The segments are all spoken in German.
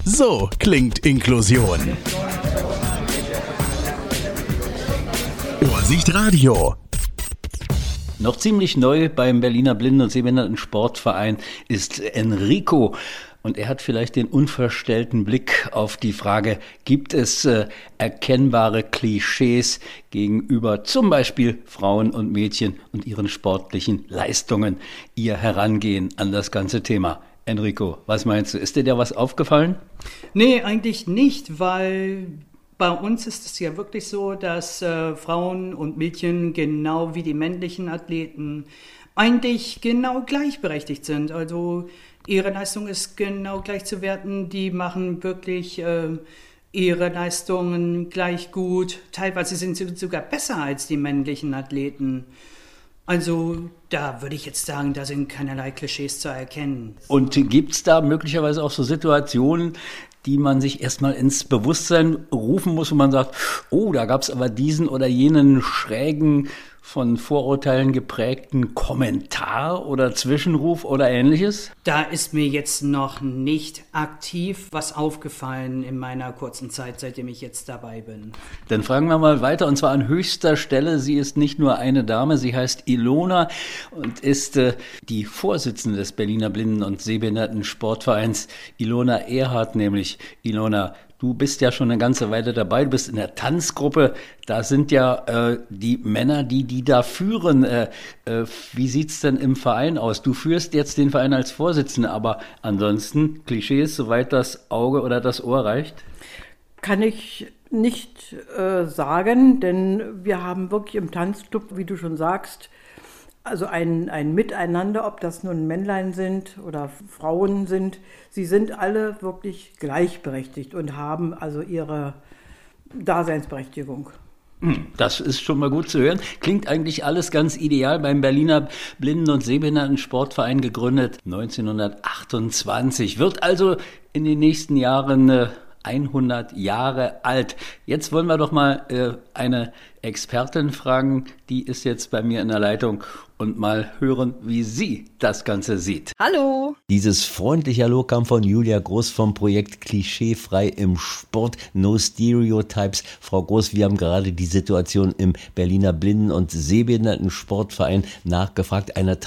So klingt Inklusion. Ohrsicht Radio. Noch ziemlich neu beim Berliner Blinden- und Sehbehindertensportverein ist Enrico. Und er hat vielleicht den unverstellten Blick auf die Frage, gibt es erkennbare Klischees gegenüber zum Beispiel Frauen und Mädchen und ihren sportlichen Leistungen, ihr Herangehen an das ganze Thema. Enrico, was meinst du? Ist dir da was aufgefallen? Nee, eigentlich nicht, weil bei uns ist es ja wirklich so, dass Frauen und Mädchen genau wie die männlichen Athleten eigentlich genau gleichberechtigt sind. Also ihre Leistung ist genau gleich zu werten. Die machen wirklich ihre Leistungen gleich gut. Teilweise sind sie sogar besser als die männlichen Athleten. Also da würde ich jetzt sagen, da sind keinerlei Klischees zu erkennen. Und gibt es da möglicherweise auch so Situationen, die man sich erstmal ins Bewusstsein rufen muss, wo man sagt, oh, da gab es aber diesen oder jenen schrägen, von Vorurteilen geprägten Kommentar oder Zwischenruf oder Ähnliches? Da ist mir jetzt noch nicht aktiv was aufgefallen in meiner kurzen Zeit, seitdem ich jetzt dabei bin. Dann fragen wir mal weiter, und zwar an höchster Stelle. Sie ist nicht nur eine Dame, sie heißt Ilona und ist die Vorsitzende des Berliner Blinden- und Sehbehindertensportvereins, Ilona Erhardt nämlich. Ilona, du bist ja schon eine ganze Weile dabei, du bist in der Tanzgruppe, da sind ja die Männer, die da führen. Wie sieht's denn im Verein aus? Du führst jetzt den Verein als Vorsitzende, aber ansonsten Klischees, soweit das Auge oder das Ohr reicht? Kann ich nicht sagen, denn wir haben wirklich im Tanzclub, wie du schon sagst, also ein Miteinander, ob das nun Männlein sind oder Frauen sind. Sie sind alle wirklich gleichberechtigt und haben also ihre Daseinsberechtigung. Das ist schon mal gut zu hören. Klingt eigentlich alles ganz ideal. Beim Berliner Blinden- und Sehbehindertensportverein gegründet 1928. Wird also in den nächsten Jahren 100 Jahre alt. Jetzt wollen wir doch mal eine Expertin fragen, die ist jetzt bei mir in der Leitung, und mal hören, wie sie das Ganze sieht. Hallo! Dieses freundliche Hallo kam von Julia Groß vom Projekt Klischeefrei im Sport, No Stereotypes. Frau Groß, wir haben gerade die Situation im Berliner Blinden- und Sehbehindertensportverein nachgefragt, einer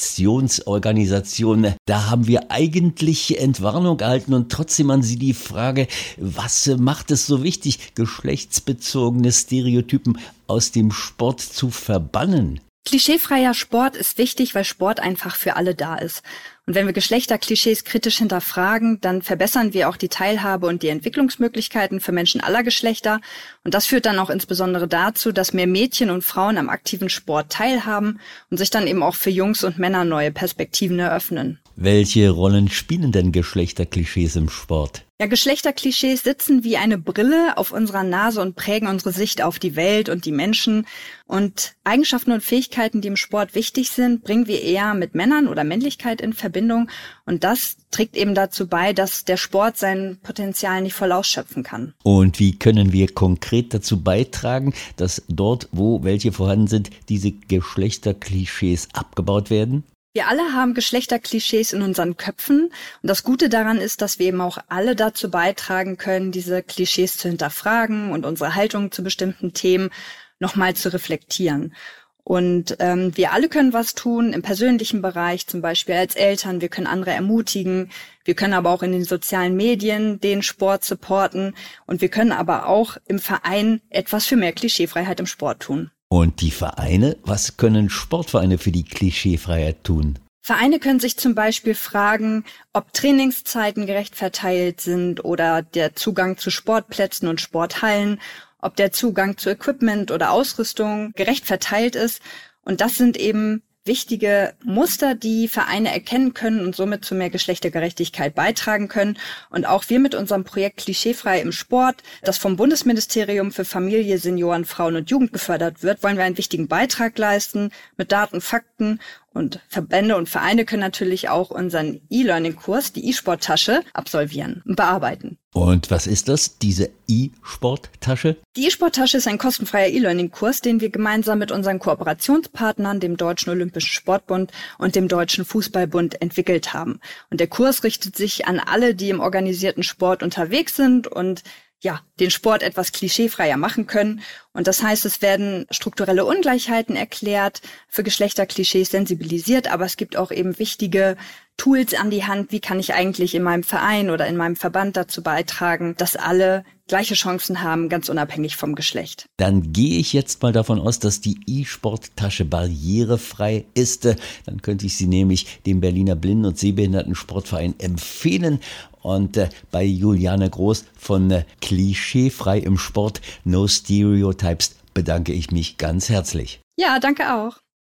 Traditionsorganisation. Da haben wir eigentlich Entwarnung erhalten und trotzdem an Sie die Frage, was macht es so wichtig, geschlechtsbezogene Stereotypen aus dem Sport zu verbannen? Klischeefreier Sport ist wichtig, weil Sport einfach für alle da ist. Und wenn wir Geschlechterklischees kritisch hinterfragen, dann verbessern wir auch die Teilhabe und die Entwicklungsmöglichkeiten für Menschen aller Geschlechter. Und das führt dann auch insbesondere dazu, dass mehr Mädchen und Frauen am aktiven Sport teilhaben und sich dann eben auch für Jungs und Männer neue Perspektiven eröffnen. Welche Rollen spielen denn Geschlechterklischees im Sport? Ja, Geschlechterklischees sitzen wie eine Brille auf unserer Nase und prägen unsere Sicht auf die Welt und die Menschen. Und Eigenschaften und Fähigkeiten, die im Sport wichtig sind, bringen wir eher mit Männern oder Männlichkeit in Verbindung. Und das trägt eben dazu bei, dass der Sport sein Potenzial nicht voll ausschöpfen kann. Und wie können wir konkret dazu beitragen, dass dort, wo welche vorhanden sind, diese Geschlechterklischees abgebaut werden? Wir alle haben Geschlechterklischees in unseren Köpfen und das Gute daran ist, dass wir eben auch alle dazu beitragen können, diese Klischees zu hinterfragen und unsere Haltung zu bestimmten Themen nochmal zu reflektieren. Und wir alle können was tun im persönlichen Bereich, zum Beispiel als Eltern. Wir können andere ermutigen. Wir können aber auch in den sozialen Medien den Sport supporten. Und wir können aber auch im Verein etwas für mehr Klischeefreiheit im Sport tun. Und die Vereine? Was können Sportvereine für die Klischeefreiheit tun? Vereine können sich zum Beispiel fragen, ob Trainingszeiten gerecht verteilt sind oder der Zugang zu Sportplätzen und Sporthallen, ob der Zugang zu Equipment oder Ausrüstung gerecht verteilt ist. Und das sind eben wichtige Muster, die Vereine erkennen können und somit zu mehr Geschlechtergerechtigkeit beitragen können. Und auch wir mit unserem Projekt Klischeefrei im Sport, das vom Bundesministerium für Familie, Senioren, Frauen und Jugend gefördert wird, wollen wir einen wichtigen Beitrag leisten mit Daten, Fakten. Und Verbände und Vereine können natürlich auch unseren E-Learning-Kurs, die E-Sport-Tasche, absolvieren und bearbeiten. Und was ist das, diese E-Sport-Tasche? Die E-Sport-Tasche ist ein kostenfreier E-Learning-Kurs, den wir gemeinsam mit unseren Kooperationspartnern, dem Deutschen Olympischen Sportbund und dem Deutschen Fußballbund entwickelt haben. Und der Kurs richtet sich an alle, die im organisierten Sport unterwegs sind und den Sport etwas klischeefreier machen können. Und das heißt, es werden strukturelle Ungleichheiten erklärt, für Geschlechterklischees sensibilisiert, aber es gibt auch eben wichtige Tools an die Hand. Wie kann ich eigentlich in meinem Verein oder in meinem Verband dazu beitragen, dass alle gleiche Chancen haben, ganz unabhängig vom Geschlecht? Dann gehe ich jetzt mal davon aus, dass die E-Sport-Tasche barrierefrei ist. Dann könnte ich sie nämlich dem Berliner Blinden- und Sehbehindertensportverein empfehlen. Und bei Juliane Groß von Klischeefrei im Sport, No Stereotypes, bedanke ich mich ganz herzlich. Ja, danke auch.